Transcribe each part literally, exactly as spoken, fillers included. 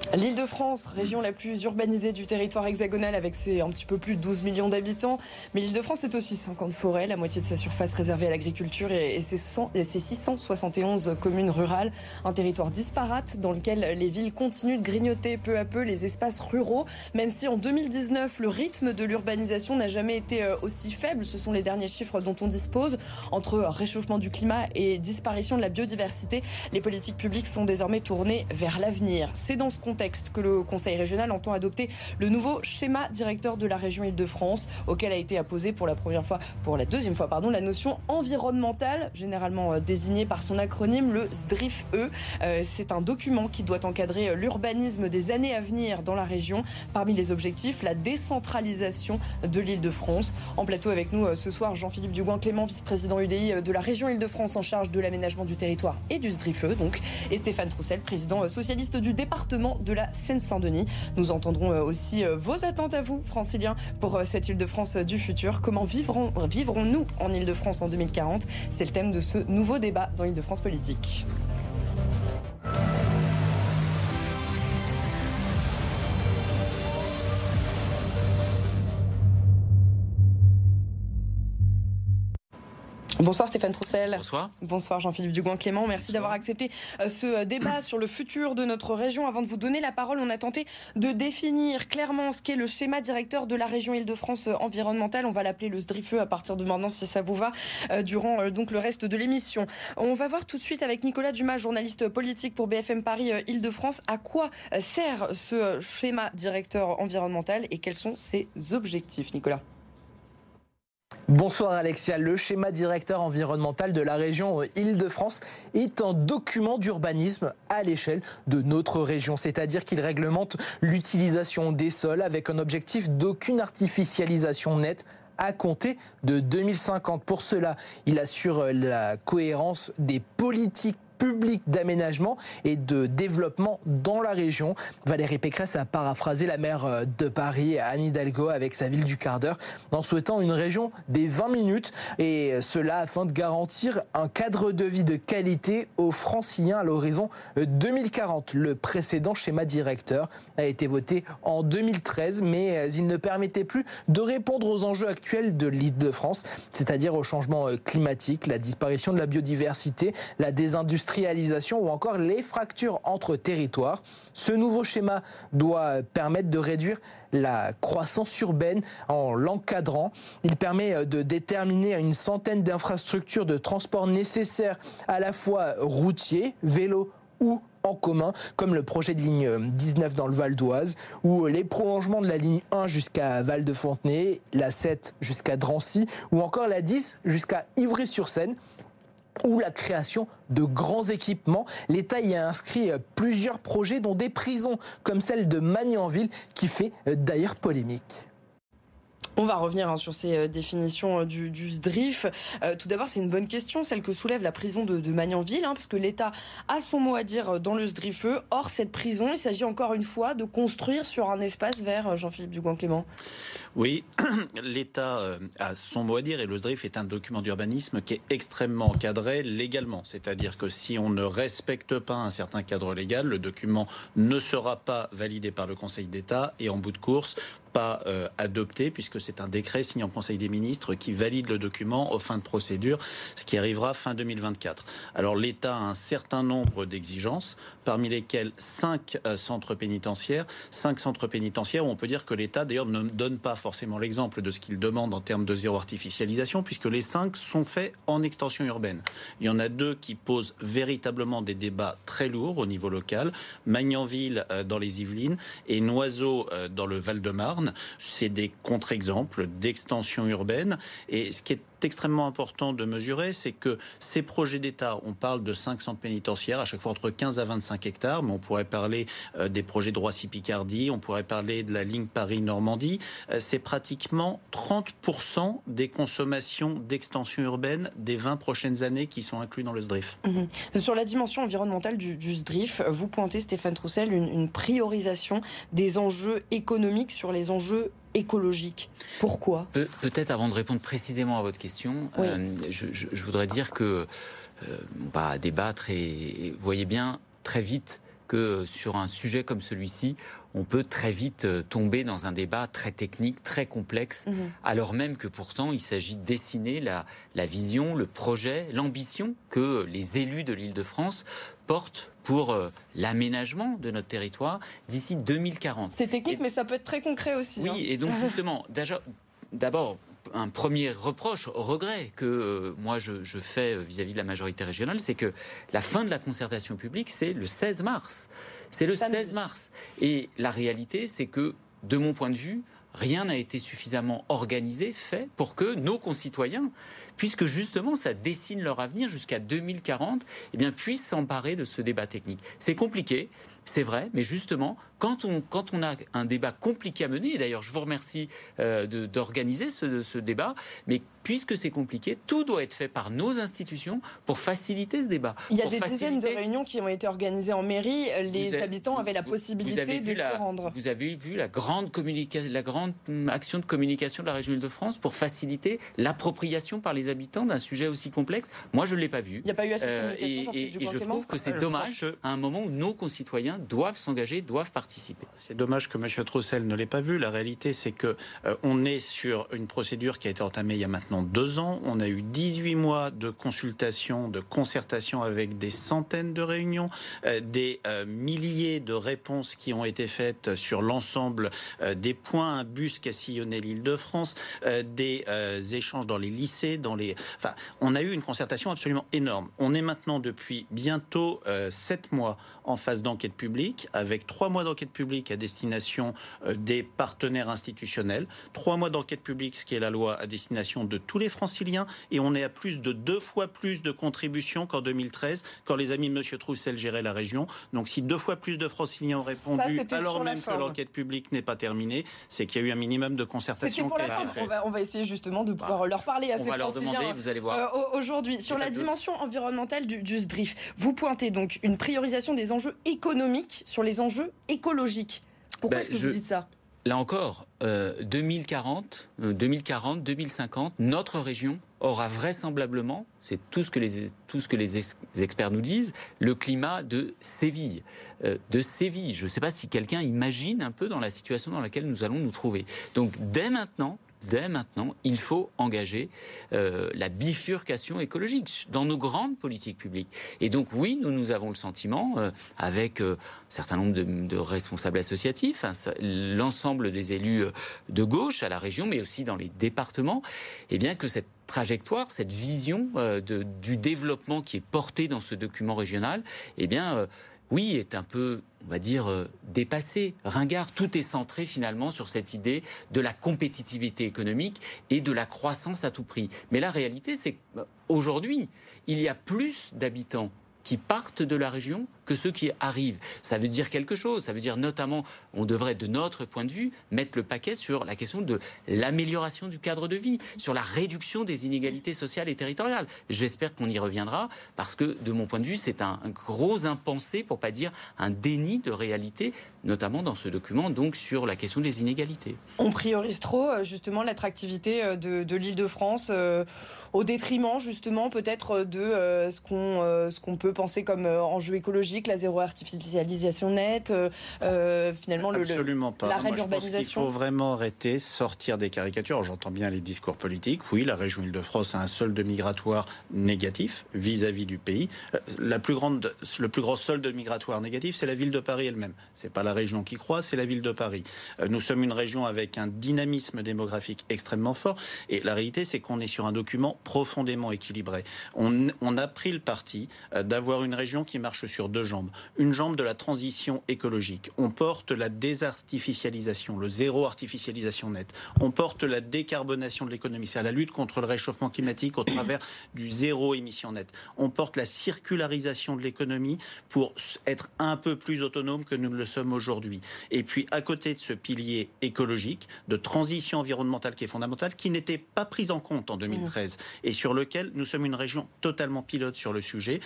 L'Île-de-France, région la plus urbanisée du territoire hexagonal avec ses un petit peu plus de douze millions d'habitants. Mais l'Île-de-France c'est aussi cinquante forêts, la moitié de sa surface réservée à l'agriculture et, et, ses cent, et ses six cent soixante et onze communes rurales. Un territoire disparate dans lequel les villes continuent de grignoter peu à peu les espaces ruraux. Même si en deux mille dix-neuf, le rythme de l'urbanisation n'a jamais été aussi faible. Ce sont les derniers chiffres dont on dispose. Entre réchauffement du climat et disparition de la biodiversité, les politiques publiques sont désormais tournées vers l'avenir. C'est dans ce contexte que le Conseil régional entend adopter le nouveau schéma directeur de la région Île-de-France, auquel a été apposée pour la première fois, pour la deuxième fois, pardon, la notion environnementale, généralement désignée par son acronyme, le S D R I F-E. Euh, c'est un document qui doit encadrer l'urbanisme des années à venir dans la région. Parmi les objectifs, la décentralisation de l'Île-de-France. En plateau avec nous ce soir, Jean-Philippe Dugoin-Clément, vice-président U D I de la région Île-de-France en charge de l'aménagement du territoire et du S D R I F-E, donc, et Stéphane Troussel, président socialiste du département de la Seine-Saint-Denis. Nous entendrons aussi vos attentes à vous, franciliens, pour cette Île-de-France du futur. Comment vivrons, vivrons-nous en Île-de-France en deux mille quarante? C'est le thème de ce nouveau débat dans Île-de-France Politique. Bonsoir Stéphane Troussel. Bonsoir. Bonsoir Jean-Philippe Dugoin-Clément. Merci Bonsoir. D'avoir accepté ce débat sur le futur de notre région. Avant de vous donner la parole, on a tenté de définir clairement ce qu'est le schéma directeur de la région Île-de-France environnementale. On va l'appeler le S D R I F-E à partir de maintenant, si ça vous va, durant donc le reste de l'émission. On va voir tout de suite avec Nicolas Dumas, journaliste politique pour B F M Paris Île-de-France, à quoi sert ce schéma directeur environnemental et quels sont ses objectifs. Nicolas. Bonsoir Alexia, le schéma directeur environnemental de la région Île-de-France est un document d'urbanisme à l'échelle de notre région, c'est-à-dire qu'il réglemente l'utilisation des sols avec un objectif d'aucune artificialisation nette à compter de deux mille cinquante. Pour cela, il assure la cohérence des politiques public d'aménagement et de développement dans la région. Valérie Pécresse a paraphrasé la maire de Paris, Anne Hidalgo, avec sa ville du quart d'heure, en souhaitant une région des vingt minutes, et cela afin de garantir un cadre de vie de qualité aux Franciliens à l'horizon deux mille quarante. Le précédent schéma directeur a été voté en deux mille treize, mais il ne permettait plus de répondre aux enjeux actuels de l'Île-de-France, c'est-à-dire au changement climatique, la disparition de la biodiversité, la désindustrialisation ou encore les fractures entre territoires. Ce nouveau schéma doit permettre de réduire la croissance urbaine en l'encadrant. Il permet de déterminer une centaine d'infrastructures de transport nécessaires à la fois routiers, vélos ou en commun, comme le projet de ligne dix-neuf dans le Val d'Oise, ou les prolongements de la ligne un jusqu'à Val-de-Fontenay, la sept jusqu'à Drancy, ou encore la dix jusqu'à Ivry-sur-Seine, ou la création de grands équipements. L'État y a inscrit plusieurs projets, dont des prisons, comme celle de Magnanville, qui fait d'ailleurs polémique. On va revenir hein, sur ces euh, définitions euh, du, du S D R I F. Euh, tout d'abord, c'est une bonne question, celle que soulève la prison de, de Magnanville, hein, parce que l'État a son mot à dire dans le S D R I F-E. Or, cette prison, il s'agit encore une fois de construire sur un espace vert, Jean-Philippe Dugoin-Clément. Oui, l'État a son mot à dire et le S D R I F est un document d'urbanisme qui est extrêmement encadré légalement. C'est-à-dire que si on ne respecte pas un certain cadre légal, le document ne sera pas validé par le Conseil d'État et en bout de course, pas euh, adopté, puisque c'est un décret signé en Conseil des ministres qui valide le document aux fins de procédure, ce qui arrivera fin deux mille vingt-quatre. Alors l'État a un certain nombre d'exigences, parmi lesquelles cinq euh, centres pénitentiaires, cinq centres pénitentiaires où on peut dire que l'État d'ailleurs ne donne pas forcément l'exemple de ce qu'il demande en termes de zéro artificialisation, puisque les cinq sont faits en extension urbaine. Il y en a deux qui posent véritablement des débats très lourds au niveau local, Magnanville euh, dans les Yvelines et Noiseau euh, dans le Val-de-Marne. C'est des contre-exemples d'extension urbaine. Et ce qui est extrêmement important de mesurer, c'est que ces projets d'État, on parle de cinq centres pénitentiaires, à chaque fois entre quinze à vingt-cinq hectares, mais on pourrait parler euh, des projets de Roissy-Picardie, on pourrait parler de la ligne Paris-Normandie. Euh, c'est pratiquement trente pour cent des consommations d'extension urbaine des vingt prochaines années qui sont inclus dans le S D R I F. Mmh. Sur la dimension environnementale du, du S D R I F, vous pointez, Stéphane Troussel, une, une priorisation des enjeux économiques sur les enjeux écologique. Pourquoi ? Pe- Peut-être avant de répondre précisément à votre question, oui. euh, je, je, je voudrais dire que euh, on va débattre et, et vous voyez bien très vite que sur un sujet comme celui-ci, on peut très vite tomber dans un débat très technique, très complexe, mmh. alors même que pourtant il s'agit de dessiner la, la vision, le projet, l'ambition que les élus de l'Île-de-France portent pour euh, l'aménagement de notre territoire d'ici deux mille quarante. C'est technique, et, mais ça peut être très concret aussi. Oui, hein. et donc justement, d'abord, un premier reproche, regret que euh, moi je, je fais vis-à-vis de la majorité régionale, c'est que la fin de la concertation publique, c'est le seize mars. C'est le Samedi. seize mars. Et la réalité, c'est que, de mon point de vue, rien n'a été suffisamment organisé, fait, pour que nos concitoyens, puisque justement ça dessine leur avenir jusqu'à deux mille quarante, eh bien, puissent s'emparer de ce débat technique. C'est compliqué, c'est vrai, mais justement, quand on, quand on a un débat compliqué à mener, et d'ailleurs je vous remercie euh, de, d'organiser ce, ce débat, mais puisque c'est compliqué, tout doit être fait par nos institutions pour faciliter ce débat. Il y a pour des faciliter... dizaines de réunions qui ont été organisées en mairie, les avez, habitants vous, avaient la possibilité de s'y la, rendre. Vous avez vu la grande, communica... la grande action de communication de la région Île-de-France pour faciliter l'appropriation par les habitants d'un sujet aussi complexe. Moi, je ne l'ai pas vu. Il n'y a pas eu assez de euh, communication, et, et, et je trouve que c'est je dommage que... à un moment où nos concitoyens doivent s'engager, doivent participer. C'est dommage que M. Troussel ne l'ait pas vu. La réalité, c'est que euh, on est sur une procédure qui a été entamée il y a maintenant deux ans. On a eu dix-huit mois de consultation, de concertation avec des centaines de réunions, euh, des euh, milliers de réponses qui ont été faites sur l'ensemble euh, des points, un bus qui a sillonné l'Île-de-France, euh, des euh, échanges dans les lycées, dans les. Enfin, on a eu une concertation absolument énorme. On est maintenant depuis bientôt euh, sept mois en phase d'enquête publique, avec trois mois d'enquête publique à destination euh, des partenaires institutionnels, trois mois d'enquête publique, ce qui est la loi, à destination de tous les franciliens, et on est à plus de deux fois plus de contributions qu'en deux mille treize, quand les amis de M. Troussel géraient la région. Donc si deux fois plus de franciliens ont répondu, Ça, alors même que l'enquête publique n'est pas terminée, c'est qu'il y a eu un minimum de concertation. C'était pour la fin. On va, on va essayer justement de pouvoir bah, leur parler à ces franciliens. On va leur demander, vous allez voir. Euh, aujourd'hui, sur la dimension environnementale du, du S D R I F, vous pointez donc une priorisation des enjeux économiques sur les enjeux écologiques. Pourquoi ben, est-ce que je... vous dites ça ? Là encore, euh, deux mille quarante, euh, deux mille quarante, deux mille cinquante, notre région aura vraisemblablement, c'est tout ce que les, tout ce que les, ex, les experts nous disent, le climat de Séville. Euh, de Séville. Je ne sais pas si quelqu'un imagine un peu dans la situation dans laquelle nous allons nous trouver. Donc dès maintenant, Dès maintenant, il faut engager euh, la bifurcation écologique dans nos grandes politiques publiques. Et donc oui, nous, nous avons le sentiment, euh, avec euh, un certain nombre de, de responsables associatifs, hein, l'ensemble des élus de gauche à la région, mais aussi dans les départements, eh bien que cette trajectoire, cette vision euh, de, du développement qui est portée dans ce document régional, eh bien... Euh, oui, est un peu, on va dire, euh, dépassé, ringard. Tout est centré finalement sur cette idée de la compétitivité économique et de la croissance à tout prix. Mais la réalité, c'est qu'aujourd'hui, il y a plus d'habitants qui partent de la région que ceux qui arrivent. Ça veut dire quelque chose. Ça veut dire notamment, on devrait, de notre point de vue, mettre le paquet sur la question de l'amélioration du cadre de vie, sur la réduction des inégalités sociales et territoriales. J'espère qu'on y reviendra, parce que, de mon point de vue, c'est un, un gros impensé, pour pas dire un déni de réalité, notamment dans ce document, donc sur la question des inégalités. On priorise trop, justement, l'attractivité de, de l'Île-de-France, euh, au détriment, justement, peut-être de euh, ce qu'on euh, ce qu'on peut penser comme euh, enjeu écologique, la zéro artificialisation nette, euh, finalement le, Absolument pas. l'arrêt Moi, de l'urbanisation. Je pense qu'il faut vraiment arrêter, sortir des caricatures. J'entends bien les discours politiques. Oui, la région Île-de-France a un solde migratoire négatif vis-à-vis du pays. La plus grande, le plus grand solde migratoire négatif, c'est la ville de Paris elle-même. C'est pas la région qui croît, c'est la ville de Paris. Nous sommes une région avec un dynamisme démographique extrêmement fort. Et la réalité, c'est qu'on est sur un document profondément équilibré. On, on a pris le parti d'avoir une région qui marche sur deux jambes. Une jambe de la transition écologique. On porte la désartificialisation, le zéro artificialisation nette. On porte la décarbonation de l'économie. C'est à la lutte contre le réchauffement climatique au travers du zéro émission nette. On porte la circularisation de l'économie pour être un peu plus autonome que nous ne le sommes aujourd'hui. Et puis, à côté de ce pilier écologique, de transition environnementale qui est fondamental, qui n'était pas pris en compte en deux mille treize et sur lequel nous sommes une région totalement pilote sur le sujet. Nous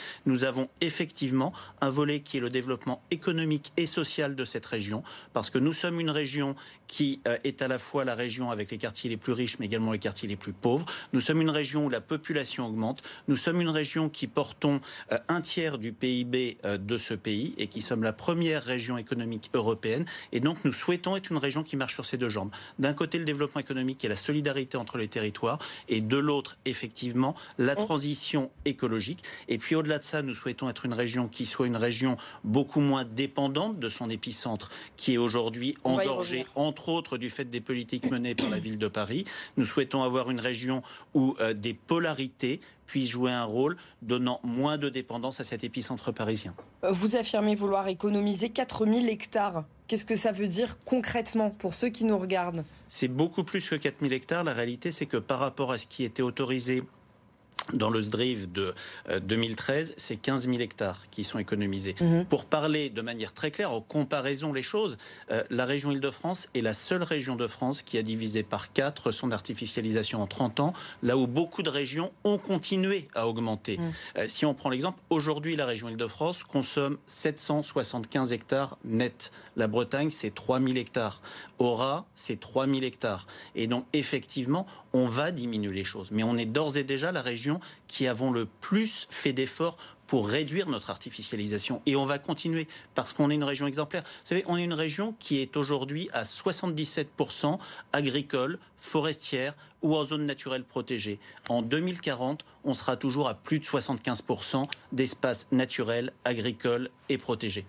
nous avons effectivement un volet qui est le développement économique et social de cette région, parce que nous sommes une région qui euh, est à la fois la région avec les quartiers les plus riches, mais également les quartiers les plus pauvres. Nous sommes une région où la population augmente. Nous sommes une région qui portons euh, un tiers du P I B euh, de ce pays et qui sommes la première région économique européenne. Et donc, nous souhaitons être une région qui marche sur ses deux jambes. D'un côté, le développement économique et la solidarité entre les territoires, et de l'autre, effectivement, la transition écologique. Et puis, au-delà de ça, nous souhaitons être une région qui soit une région beaucoup moins dépendante de son épicentre, qui est aujourd'hui engorgée, entre autres, du fait des politiques menées par la ville de Paris. Nous souhaitons avoir une région où euh, des polarités puissent jouer un rôle, donnant moins de dépendance à cet épicentre parisien. Vous affirmez vouloir économiser quatre mille hectares. Qu'est-ce que ça veut dire concrètement pour ceux qui nous regardent ? C'est beaucoup plus que quatre mille hectares. La réalité, c'est que par rapport à ce qui était autorisé dans le S D R I F de euh, deux mille treize, c'est quinze mille hectares qui sont économisés. Mmh. Pour parler de manière très claire, en comparaison les choses, euh, la région Île-de-France est la seule région de France qui a divisé par quatre son artificialisation en trente ans, là où beaucoup de régions ont continué à augmenter. Mmh. Euh, si on prend l'exemple, aujourd'hui, la région Île-de-France consomme sept cent soixante-quinze hectares nets. La Bretagne, c'est trois mille hectares. Aura, c'est trois mille hectares. Et donc, effectivement, on va diminuer les choses. Mais on est d'ores et déjà la région qui avons le plus fait d'efforts pour réduire notre artificialisation. Et on va continuer, parce qu'on est une région exemplaire. Vous savez, on est une région qui est aujourd'hui à soixante-dix-sept pour cent agricole, forestière ou en zone naturelle protégée. En deux mille quarante, on sera toujours à plus de soixante-quinze pour cent d'espaces naturels, agricoles et protégés.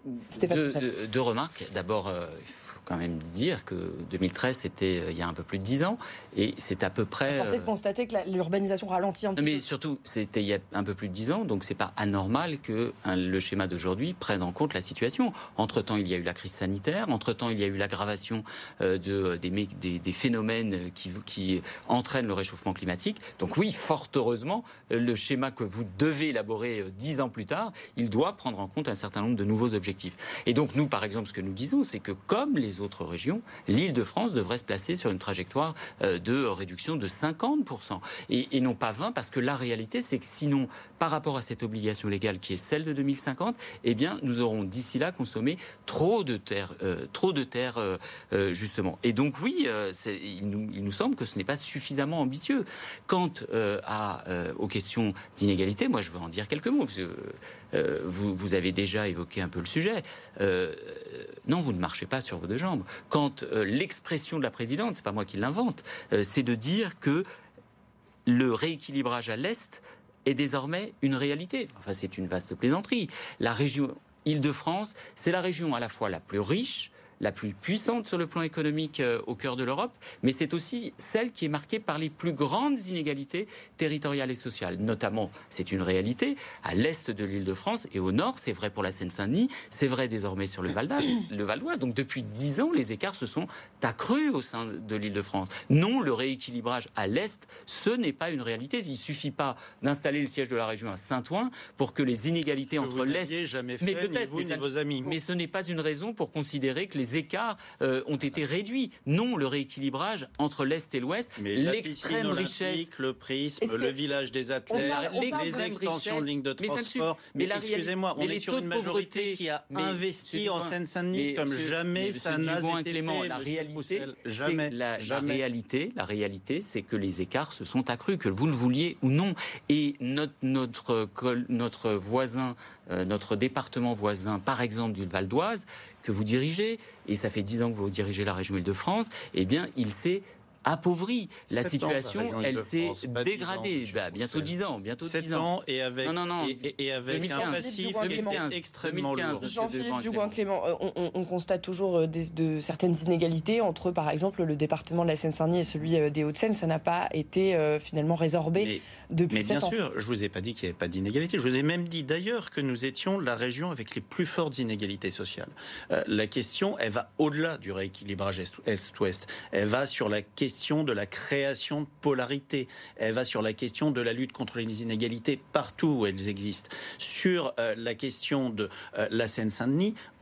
Deux, deux, deux remarques. D'abord, euh, il faut quand même dire que deux mille treize, c'était euh, il y a un peu plus de dix ans, et c'est à peu près... Vous pensez de constater que la, l'urbanisation ralentit un petit mais peu. Mais surtout, c'était il y a un peu plus de dix ans, donc c'est pas anormal que hein, le schéma d'aujourd'hui prenne en compte la situation. Entre-temps, il y a eu la crise sanitaire, entre-temps, il y a eu l'aggravation euh, de, des, des, des phénomènes qui, qui entraînent le réchauffement climatique. Donc oui, fort heureusement, le schéma que vous devez élaborer dix ans plus tard, il doit prendre en compte un certain nombre de nouveaux objectifs. Et donc nous, par exemple, ce que nous disons, c'est que comme les autres régions, l'Île-de-France devrait se placer sur une trajectoire de réduction de cinquante pour cent. Et, et non pas vingt, parce que la réalité, c'est que sinon, par rapport à cette obligation légale qui est celle de deux mille cinquante, eh bien, nous aurons d'ici là consommé trop de terre, euh, trop de terre euh, euh, justement. Et donc oui, euh, c'est, il, nous, il nous semble que ce n'est pas suffisamment ambitieux. Quant euh, à, euh, aux questions d'inégalité, moi je veux en dire quelques mots, parce que euh, vous, vous avez déjà évoqué un peu le sujet. Euh, non, vous ne marchez pas sur vos deux jambes. Quand euh, l'expression de la présidente, c'est pas moi qui l'invente, euh, c'est de dire que le rééquilibrage à l'Est est désormais une réalité. Enfin, c'est une vaste plaisanterie. La région Île-de-France, c'est la région à la fois la plus riche, la plus puissante sur le plan économique euh, au cœur de l'Europe, mais c'est aussi celle qui est marquée par les plus grandes inégalités territoriales et sociales. Notamment, c'est une réalité, à l'est de l'Île-de-France et au nord, c'est vrai pour la Seine-Saint-Denis, c'est vrai désormais sur le Val d'Oise. Le Val d'Oise. Donc depuis dix ans, les écarts se sont accrus au sein de l'Île-de-France. Non, le rééquilibrage à l'est, ce n'est pas une réalité. Il ne suffit pas d'installer le siège de la région à Saint-Ouen pour que les inégalités que entre vous l'est... jamais fait, mais peut-être, ni vous, mais, ni ça... vos amis. mais ce n'est pas une raison pour considérer que les écarts euh, ont été réduits. Non, le rééquilibrage entre l'Est et l'Ouest, mais l'extrême richesse... le prisme, que... le village des athlètes, les extensions de lignes de transport. Mais, mais excusez-moi, on est sur une majorité qui a investi en Seine-Saint-Denis comme jamais ça n'a été Clément, fait. La réalité, jamais, la, jamais. La réalité, la réalité, c'est que les écarts se sont accrus, que vous le vouliez ou non. Et notre, notre, notre voisin, euh, notre département voisin, par exemple du Val d'Oise, que vous dirigez, et ça fait dix ans que vous dirigez la région Île-de-France, eh bien, il s'est appauvri. La situation, ans, elle s'est dégradée. Ans, bah, bientôt dix ans, bientôt dix ans. Et avec, non, non, non, et, et avec deux mille quinze, un passif extrêmement lourd. Jean-Philippe Dugoin-Clément, on, on, on constate toujours des, de certaines inégalités entre, par exemple, le département de la Seine-Saint-Denis et celui des Hauts-de-Seine. Ça n'a pas été euh, finalement résorbé mais, depuis mais sept ans. Mais bien sûr, je ne vous ai pas dit qu'il n'y avait pas d'inégalité. Je vous ai même dit d'ailleurs que nous étions la région avec les plus fortes inégalités sociales. Euh, la question, elle va au-delà du rééquilibrage Est-Ouest. Elle va sur la question de la création de polarité. Elle va sur la question de la lutte contre les inégalités partout où elles existent. Sur euh, la question de euh, la Seine-Saint-Denis,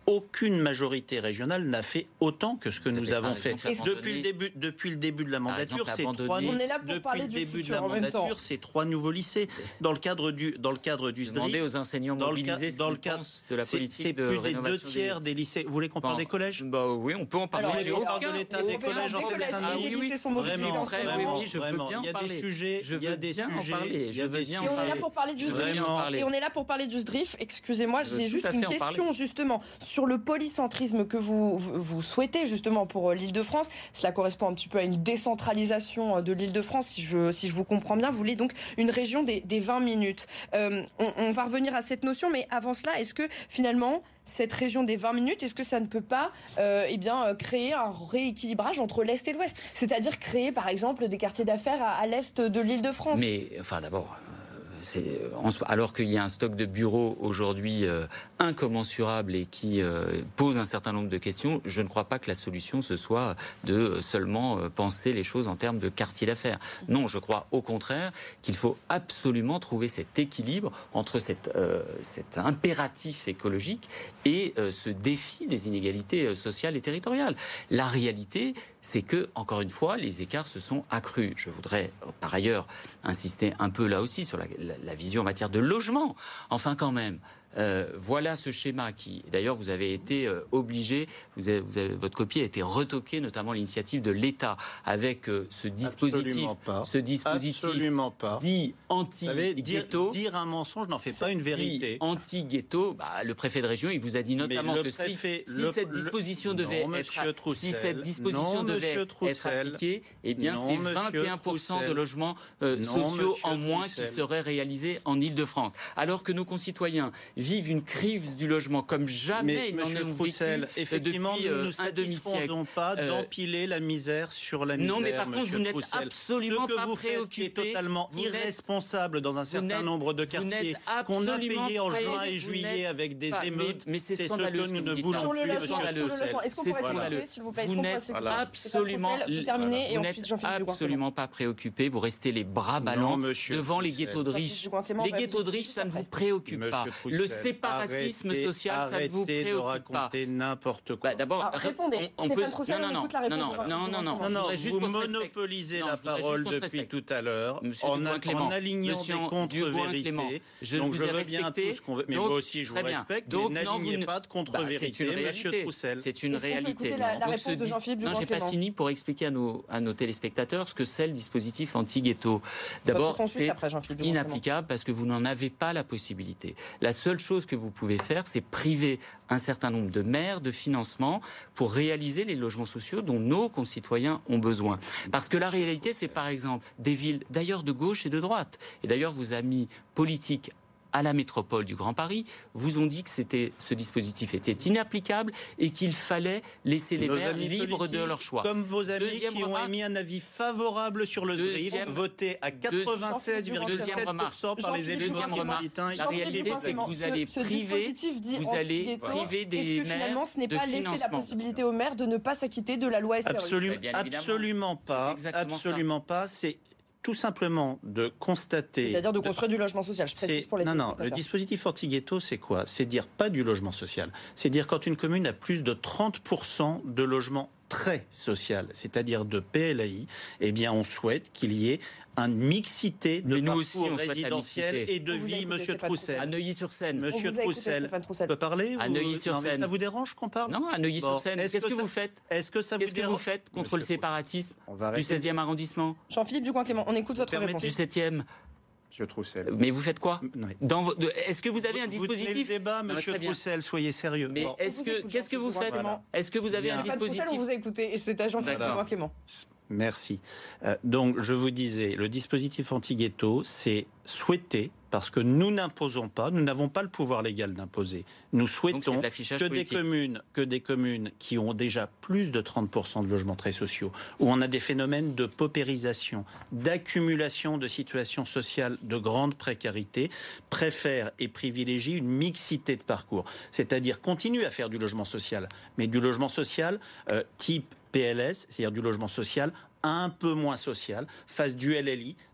aucune majorité régionale n'a fait autant que ce que nous avons fait. Exemple, Depuis le début, depuis le début de la mandature, exemple, c'est trois. On est là pour depuis parler le du début futur de la en même temps. mandature, c'est trois nouveaux lycées dans le cadre du dans le cadre du S D R I F. Demandez aux enseignants Dans le, mobilisés ca- ce dans le qu'ils cadre pensent de la c'est- politique c'est de plus des rénovation deux tiers des lycées. Vous voulez qu'on parle Bon, des collèges? Bah oui, on peut en parler. Alors, J'ai on parle aucun- de l'état aucun- des collèges en des collèges Seine-Saint-Denis. et des lycées sont mobilisés Vraiment, en ce moment. vraiment, oui, je veux vraiment. bien Il y a parler. des sujets, Je il y a veux des bien en sujets, parler. il y Je a veux des bien en Et on est là parler. pour parler du Je veux S D R I F. bien en parler. Et on est là pour parler du S D R I F. Excusez-moi, Je veux j'ai tout juste à fait une en question parler. justement sur le polycentrisme que vous, vous, vous souhaitez justement pour l'Île-de-France. Cela correspond un petit peu à une décentralisation de l'Île-de-France, si je, si je vous comprends bien. Vous voulez donc une région des, des vingt minutes. Euh, on, on va revenir à cette notion, mais avant cela, est-ce que finalement, cette région des vingt minutes, est-ce que ça ne peut pas euh, eh bien, créer un rééquilibrage entre l'Est et l'Ouest? C'est-à-dire créer, par exemple, des quartiers d'affaires à, à l'Est de l'Île-de-France? Mais, enfin, d'abord... C'est, alors qu'il y a un stock de bureaux aujourd'hui euh, incommensurable et qui euh, pose un certain nombre de questions, je ne crois pas que la solution ce soit de seulement euh, penser les choses en termes de quartier d'affaires. Non, je crois au contraire qu'il faut absolument trouver cet équilibre entre cette, euh, cet impératif écologique et euh, ce défi des inégalités euh, sociales et territoriales. La réalité, c'est que, encore une fois, les écarts se sont accrus. Je voudrais, par ailleurs, insister un peu là aussi sur la, la, la vision en matière de logement. Enfin, quand même, euh, voilà ce schéma qui, d'ailleurs, vous avez été euh, obligé, vous avez, vous avez, votre copie a été retoquée, notamment l'initiative de l'État, avec euh, ce dispositif, ce dispositif Absolument pas. dit anti-ghetto. Dire, dire un mensonge n'en fait pas une vérité. Anti-ghetto, bah, le préfet de région, il vous a dit notamment que préfet, si, si le, cette disposition le, devait non, être, Troussel, si cette disposition non, devait Troussel, être appliquée, eh bien non, c'est vingt et un pour cent de logements euh, non, sociaux en moins Troussel. Qui seraient réalisés en Île-de-France. Alors que nos concitoyens vivent une crise du logement comme jamais mais, ils n'en ont Troussel, vécu effectivement, depuis nous ne un demi-siècle. Nous pas euh, d'empiler la misère sur la misère. Non, mais par contre, vous n'êtes Troussel. absolument Ce que pas vous préoccupé. faites qui est totalement irresponsable dans un certain nombre de quartiers qu'on a payé en juin et juillet avec des émeutes. Mais c'est ce que scandaleux. nous ne voulons plus. Est-ce qu'on pourrait s'écouter, s'il vous plaît? Vous n'êtes absolument, vous n'êtes absolument pas préoccupé. Vous restez les bras ballants devant les ghettos de riches. Les ghettos de riches, ça ne vous préoccupe pas. Le séparatisme social, ça ne vous préoccupe de raconter pas. n'importe quoi. Bah, d'abord, répondez. on, on peut... Troussel, non, non, on écoute la non, non, réponse. non, non, non, non, non, juste vous monopolisez non, la parole depuis tout à l'heure en, en alignant Monsieur des contre-vérités. Je donc vous je ai veux bien respecté. tout ce qu'on veut. Mais donc, moi aussi, je vous bien. respecte. Donc, mais n'alignez pas de contre-vérité, bah, Monsieur Troussel. C'est une réalité. La, la donc, réponse de Jean-Philippe non, j'ai pas fini pour expliquer à nos, à nos téléspectateurs ce que c'est le dispositif anti-ghetto. D'abord, c'est inapplicable parce que vous n'en avez pas la possibilité. La seule chose que vous pouvez faire, c'est priver un certain nombre de maires de financement pour réaliser les logements sociaux dont nos concitoyens ont besoin. Parce que la réalité, c'est par exemple des villes, d'ailleurs de gauche et de droite, et d'ailleurs vos amis politiques à la métropole du Grand Paris, vous ont dit que c'était, ce dispositif était inapplicable et qu'il fallait laisser les maires libres de leur choix. Comme vos amis Deuxième qui remarque, ont émis un avis favorable sur le S D R I F, voté à quatre-vingt-seize virgule sept pour cent par les élus métropolitains. La réalité, c'est que vous allez priver, vous allez priver des maires finalement, ce n'est de pas laisser financement. La possibilité aux maires de ne pas s'acquitter de la loi S R I. Absolument, absolument pas. Absolument pas. C'est tout simplement de constater... C'est-à-dire de construire de... du logement social, je précise pour les Non, non, le dispositif anti-ghetto, c'est quoi? C'est dire pas du logement social. C'est dire quand une commune a plus de trente pour cent de logements très social, c'est-à-dire de P L A I, eh bien on souhaite qu'il y ait une mixité de parcours résidentiel et de vie, Monsieur Troussel. À Neuilly-sur-Seine. Monsieur Troussel, peut parler? À Neuilly-sur-Seine. Ça vous dérange qu'on parle? Non, à Neuilly-sur-Seine. Qu'est-ce que vous faites? Est-ce que ça vous Qu'est-ce que vous faites contre le séparatisme du seizième arrondissement? Jean-Philippe Ducoing-Clément, on écoute votre réponse. Du septième. Monsieur Troussel. Mais vous faites quoi? Dans, Est-ce que vous avez un dispositif? Vous tenez le débat, Monsieur non, Troussel, soyez sérieux. Mais bon. est-ce que qu'est-ce que vous faites? Voilà. Est-ce que vous avez Bien. un dispositif? On vous a écouté et c'est à Jean-Philippe Ducoing-Clément. Merci. Euh, donc, je vous disais, le dispositif anti-ghetto, c'est souhaité, parce que nous n'imposons pas, nous n'avons pas le pouvoir légal d'imposer. Nous souhaitons que des, communes, que des communes qui ont déjà plus de trente pour cent de logements très sociaux, où on a des phénomènes de paupérisation, d'accumulation de situations sociales de grande précarité, préfèrent et privilégient une mixité de parcours. C'est-à-dire continuent à faire du logement social, mais du logement social euh, type P L S, c'est-à-dire du logement social un peu moins social, fasse du L L I,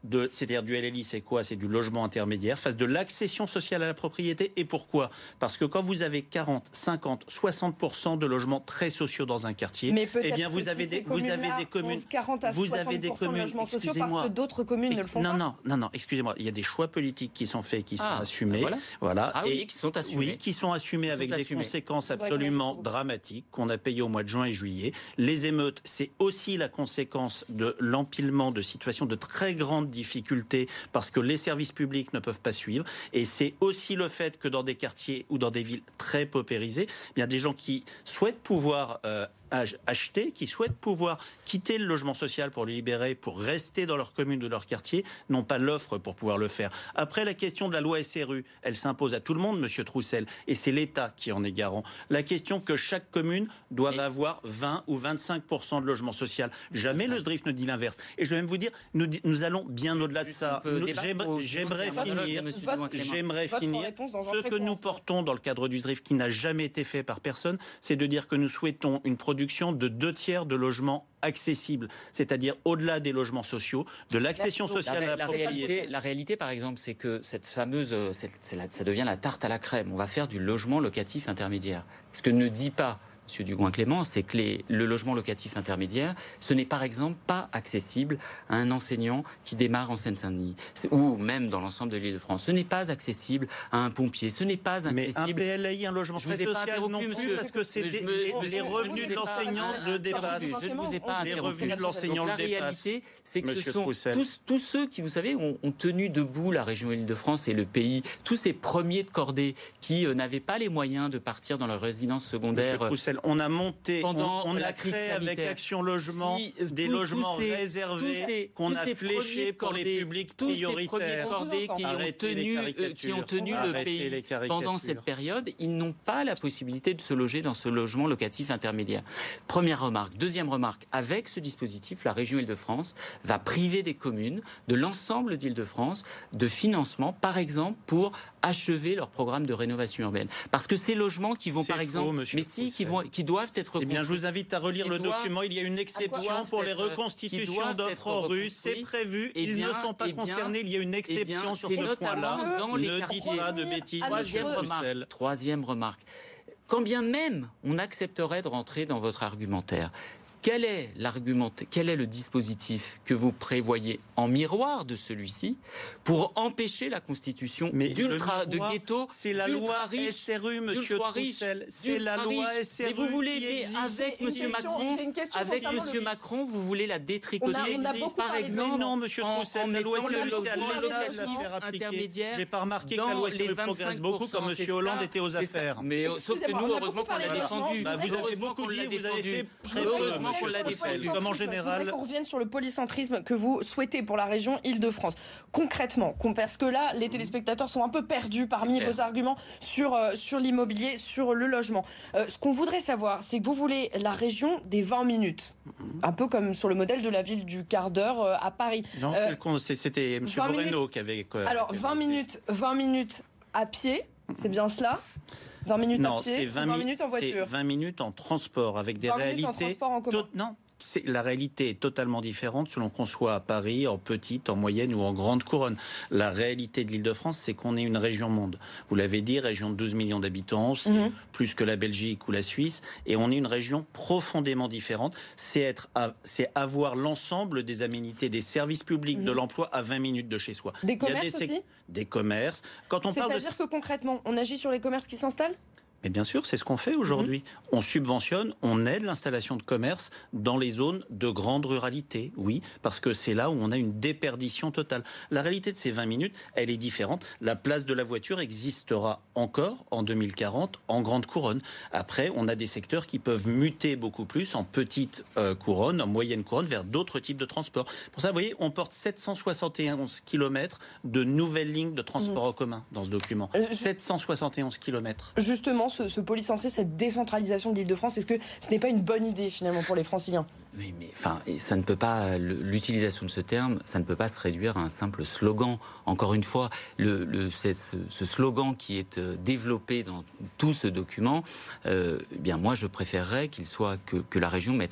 de, c'est-à-dire du L L I, c'est quoi? C'est du logement intermédiaire, fasse de l'accession sociale à la propriété. Et pourquoi? Parce que quand vous avez quarante, cinquante, soixante pour cent de logements très sociaux dans un quartier, eh bien vous avez des, vous avez des communes, quarante à vous avez des communes, de logements sociaux parce que d'autres communes ne le font non, pas. Non, non, non, excusez-moi, il y a des choix politiques qui sont faits, qui sont ah, assumés, voilà. voilà, ah, et oui, qui sont assumés, oui, qui sont assumés qui avec sont des assumés. conséquences absolument dramatiques qu'on a payées au mois de juin et juillet. Les émeutes, c'est aussi la conséquence de l'empilement de situations de très grandes difficultés parce que les services publics ne peuvent pas suivre, et c'est aussi le fait que dans des quartiers ou dans des villes très paupérisées, il y a des gens qui souhaitent pouvoir euh, acheter, qui souhaitent pouvoir quitter le logement social pour le libérer, pour rester dans leur commune ou leur quartier, n'ont pas l'offre pour pouvoir le faire. Après, la question de la loi S R U, elle s'impose à tout le monde, Monsieur Troussel, et c'est l'État qui en est garant. La question que chaque commune doit avoir vingt ou vingt-cinq pour cent de logement social. Jamais le S D R I F ne dit l'inverse. Et je vais même vous dire, nous, nous allons bien au-delà de ça. J'aimerais finir, j'aimerais finir. Ce que nous portons dans le cadre du S D R I F, qui n'a jamais été fait par personne, c'est de dire que nous souhaitons une production de deux tiers de logements accessibles, c'est-à-dire au-delà des logements sociaux, de l'accession sociale la, à la, la propriété. Réalité, la réalité, par exemple, c'est que cette fameuse, c'est, c'est la, ça devient la tarte à la crème. On va faire du logement locatif intermédiaire. Ce que ne dit pas M. Dugouin-Clément, c'est que les, le logement locatif intermédiaire, ce n'est par exemple pas accessible à un enseignant qui démarre en Seine-Saint-Denis, ou même dans l'ensemble de l'Île-de-France. Ce n'est pas accessible à un pompier, ce n'est pas accessible... Mais un P L A I, un logement très social non plus, monsieur, parce que c'est des, me, les revenus de l'enseignant le dépassent. Je ne vous ai pas les interrompu. revenus de l'enseignant Donc, le dépassent. La réalité, c'est que Monsieur ce sont Troussel. tous, tous ceux qui, vous savez, ont, ont tenu debout la région Île-de-France et le pays, tous ces premiers de cordée qui euh, n'avaient pas les moyens de partir dans leur résidence secondaire. Monsieur Troussel, on a monté... Pendant on, on la a crise créé sanitaire. avec Action Logement si, euh, des tout, logements ces, réservés qu'on a fléchés pour les publics tous prioritaires. Tous ces premiers cordés qui ont tenu, euh, qui ont tenu le pays pendant cette période, ils n'ont pas la possibilité de se loger dans ce logement locatif intermédiaire. Première remarque. Deuxième remarque. Avec ce dispositif, la région Île-de-France va priver des communes de l'ensemble d'Île-de-France de financement, par exemple, pour achever leur programme de rénovation urbaine. Parce que ces logements qui vont, par faux, exemple, monsieur mais si, qui, vont, qui doivent être Eh bien, je vous invite à relire le doivent, document. Il y a une exception pour les reconstitutions d'offres en rue. C'est prévu. Eh bien, Ils ne sont pas eh bien, concernés. Il y a une exception eh bien, sur ce point-là. Dans les ne quartiers. dites pas de bêtises, Troisième monsieur remarque. Roussel. Troisième remarque. Quand bien même on accepterait de rentrer dans votre argumentaire, quel est l'argument, quel est le dispositif que vous prévoyez en miroir de celui-ci pour empêcher la constitution d'ultra, de ghettos, c'est la loi S R U, monsieur Troussel. C'est la loi S R U. Mais vous voulez, qui mais existe. avec monsieur Macron, avec monsieur Macron, vous voulez la détricoter. On a, on a par exemple, mais non, monsieur Troussel, la loi S R U, c'est à l'État de la faire appliquer. J'ai pas remarqué que la loi S R U progresse beaucoup comme monsieur Hollande était aux affaires. Mais sauf que nous, heureusement qu'on l'a défendu. Vous avez beaucoup dit, vous avez fait très peu. Heureusement qu'on l'a défendu. Comme en général. Je voudrais qu'on revienne sur le polycentrisme que vous souhaitez pour la région Île-de-France. Concrètement, parce que là, les téléspectateurs sont un peu perdus parmi vos arguments sur, euh, sur l'immobilier, sur le logement. Euh, ce qu'on voudrait savoir, c'est que vous voulez la région des vingt minutes. Un peu comme sur le modèle de la ville du quart d'heure euh, à Paris. Non, euh, c'était M. Moreno qui avait... Quoi, alors, qui avait vingt minutes, vingt minutes à pied, c'est bien cela ? vingt minutes non, à pied, c'est vingt, vingt minutes en voiture. C'est vingt minutes en transport avec des vingt réalités... En transport en commun. Non. C'est, la réalité est totalement différente selon qu'on soit à Paris, en petite, en moyenne ou en grande couronne. La réalité de l'Île-de-France, c'est qu'on est une région monde. Vous l'avez dit, région de douze millions d'habitants, c'est mmh. plus que la Belgique ou la Suisse, et on est une région profondément différente. C'est, être à, c'est avoir l'ensemble des aménités, des services publics, mmh. de l'emploi à vingt minutes de chez soi. Des commerces Il y a des, aussi Des commerces. Quand on C'est-à-dire parle de... que concrètement, on agit sur les commerces qui s'installent ? Mais bien sûr, c'est ce qu'on fait aujourd'hui. Mmh. On subventionne, on aide l'installation de commerce dans les zones de grande ruralité, oui, parce que c'est là où on a une déperdition totale. La réalité de ces vingt minutes, elle est différente. La place de la voiture existera encore en deux mille quarante en grande couronne. Après, on a des secteurs qui peuvent muter beaucoup plus en petite euh, couronne, en moyenne couronne, vers d'autres types de transports. Pour ça, vous voyez, on porte sept cent soixante et onze kilomètres de nouvelles lignes de transport mmh. en commun dans ce document. Euh, sept cent soixante et onze kilomètres. Justement, ce, ce polycentrisme, cette décentralisation de l'Île-de-France, est-ce que ce n'est pas une bonne idée finalement pour les Franciliens ? Oui, mais enfin, ça ne peut pas. L'utilisation de ce terme, ça ne peut pas se réduire à un simple slogan. Encore une fois, le, le, ce, ce slogan qui est développé dans tout ce document, euh, eh bien moi, je préférerais qu'il soit que, que la région mette au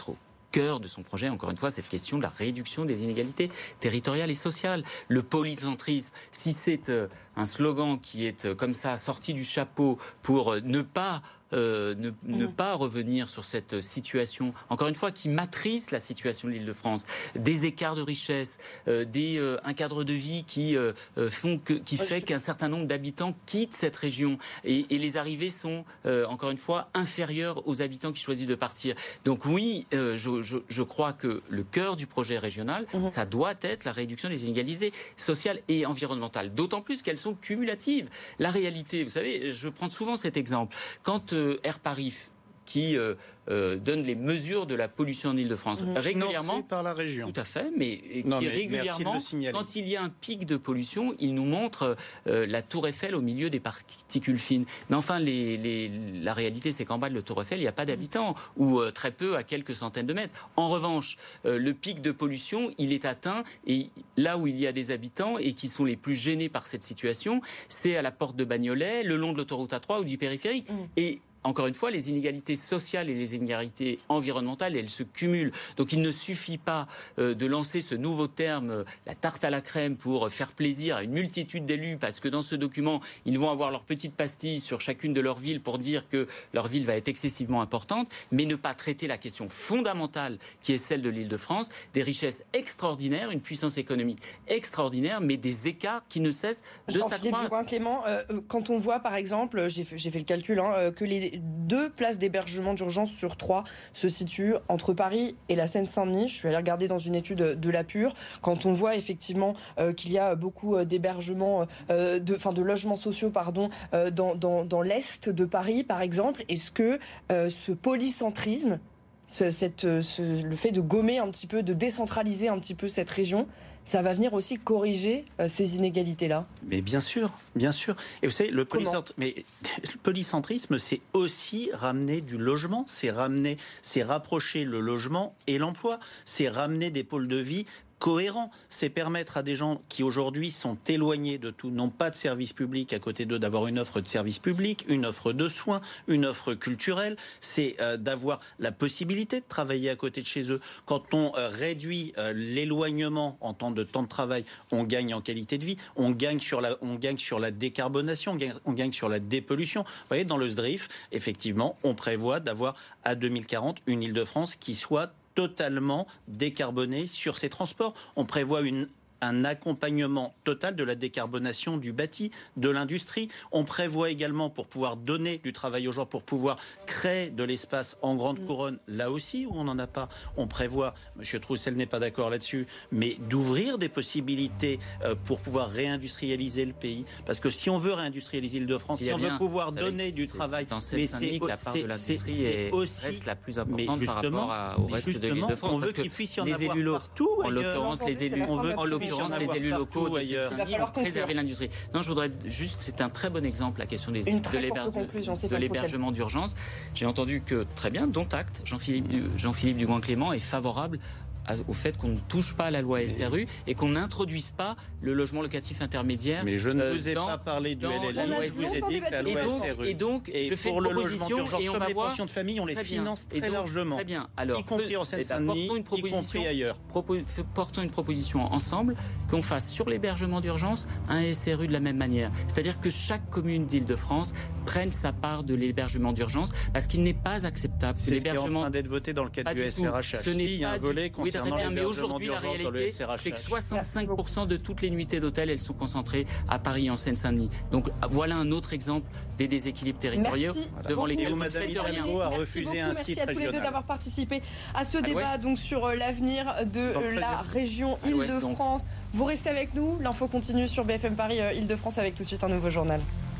cœur de son projet, encore une fois, cette question de la réduction des inégalités territoriales et sociales. Le polycentrisme, si c'est euh, un slogan qui est euh, comme ça sorti du chapeau pour euh, ne pas Euh, ne, ne mmh. pas revenir sur cette situation, encore une fois, qui matrice la situation de l'Île-de-France, des écarts de richesse, euh, des, euh, un cadre de vie qui, euh, font que, qui fait qu'un certain nombre d'habitants quittent cette région et, et les arrivées sont, euh, encore une fois, inférieures aux habitants qui choisissent de partir. Donc oui, euh, je, je, je crois que le cœur du projet régional, mmh. ça doit être la réduction des inégalités sociales et environnementales, d'autant plus qu'elles sont cumulatives. La réalité, vous savez, je prends souvent cet exemple, quand euh, Air Paris qui euh, euh, donne les mesures de la pollution en Île-de-France mmh. régulièrement financé par la région. Tout à fait, mais non, qui mais régulièrement, quand il y a un pic de pollution, il nous montre euh, la Tour Eiffel au milieu des particules fines. Mais enfin, les, les, la réalité, c'est qu'en bas de la Tour Eiffel, il n'y a pas d'habitants, ou euh, très peu, à quelques centaines de mètres. En revanche, euh, le pic de pollution, il est atteint, et là où il y a des habitants et qui sont les plus gênés par cette situation, c'est à la porte de Bagnolet, le long de l'autoroute A trois ou du périphérique. Mmh. Et encore une fois, les inégalités sociales et les inégalités environnementales, elles se cumulent. Donc il ne suffit pas euh, de lancer ce nouveau terme, euh, la tarte à la crème, pour faire plaisir à une multitude d'élus, parce que dans ce document, ils vont avoir leur petite pastille sur chacune de leurs villes pour dire que leur ville va être excessivement importante, mais ne pas traiter la question fondamentale qui est celle de l'Île-de-France, des richesses extraordinaires, une puissance économique extraordinaire, mais des écarts qui ne cessent de s'accroître. Clément, euh, quand on voit par exemple, j'ai fait, j'ai fait le calcul, hein, que les deux places d'hébergement d'urgence sur trois se situent entre Paris et la Seine-Saint-Denis. Je suis allée regarder dans une étude de la Pure. Quand on voit effectivement euh, qu'il y a beaucoup d'hébergements, euh, de, enfin de logements sociaux, pardon, euh, dans, dans, dans l'est de Paris, par exemple, est-ce que euh, ce polycentrisme, ce, cette, ce, le fait de gommer un petit peu, de décentraliser un petit peu cette région, ça va venir aussi corriger euh, ces inégalités-là? Mais bien sûr, bien sûr. Et vous savez, le, polycentr... Mais, le polycentrisme, c'est aussi ramener du logement, c'est ramener, c'est rapprocher le logement et l'emploi, c'est ramener des pôles de vie cohérent, c'est permettre à des gens qui aujourd'hui sont éloignés de tout, n'ont pas de service public à côté d'eux, d'avoir une offre de service public, une offre de soins, une offre culturelle, c'est euh, d'avoir la possibilité de travailler à côté de chez eux. Quand on euh, réduit euh, l'éloignement en temps de temps de travail, on gagne en qualité de vie, on gagne sur la, on gagne sur la décarbonation, on gagne, on gagne sur la dépollution. Vous voyez, dans le S D R I F, effectivement, on prévoit d'avoir à deux mille quarante une Île-de-France qui soit totalement décarboné sur ces transports. On prévoit une un accompagnement total de la décarbonation du bâti, de l'industrie. On prévoit également, pour pouvoir donner du travail aux gens, pour pouvoir créer de l'espace en grande mmh. couronne, là aussi où on n'en a pas, on prévoit, M. Troussel n'est pas d'accord là-dessus, mais d'ouvrir des possibilités euh, pour pouvoir réindustrialiser le pays. Parce que si on veut réindustrialiser l'Île-de-France, si, si on veut pouvoir donner c'est, du travail... C'est, mais c'est, la part de l'industrie est, aussi, reste la plus importante par rapport à, au reste de l'Île-de-France. On veut qu'il puisse y en les avoir élus partout. En l'occurrence, les élus... On veut, en l'occurrence, les élus locaux de Seine-Saint-Denis ont préservé l'industrie. Non, je voudrais juste, c'est un très bon exemple, la question des, de, l'héberge, de l'hébergement d'urgence. J'ai entendu que, très bien, dont acte, Jean-Philippe, Jean-Philippe Dugouin-Clément est favorable au fait qu'on ne touche pas à la loi S R U et qu'on n'introduise pas le logement locatif intermédiaire. Mais je ne vous ai dans, pas parlé du L L I, je vous ai dit que la loi S R U. Et donc, et je fais pour une le logement d'urgence, et on comme va les voir, pensions de famille, on les finance très donc, largement. Très bien. Alors, y compris en Seine-Saint-Denis, y compris ailleurs. Propos, portons une proposition ensemble, qu'on fasse sur l'hébergement d'urgence un S R U de la même manière. C'est-à-dire que chaque commune d'Île-de-France prenne sa part de l'hébergement d'urgence, parce qu'il n'est pas acceptable que l'hébergement... C'est ce qui est en train d'être voté dans le cadre du S R H H. Ce n'est il y a un volet concernant l'hébergement. Aujourd'hui, la réalité, c'est que soixante-cinq pour cent de toutes les nuitées d'hôtel, elles sont concentrées à Paris, en Seine-Saint-Denis. Donc voilà un autre exemple des déséquilibres territoriaux devant lesquels vous ne faites rien. A refusé un Merci site à tous les deux d'avoir participé à ce débat donc sur l'avenir de la région Île-de-France. Vous restez avec nous, l'info continue sur B F M Paris Île-de-France avec tout de suite un nouveau journal.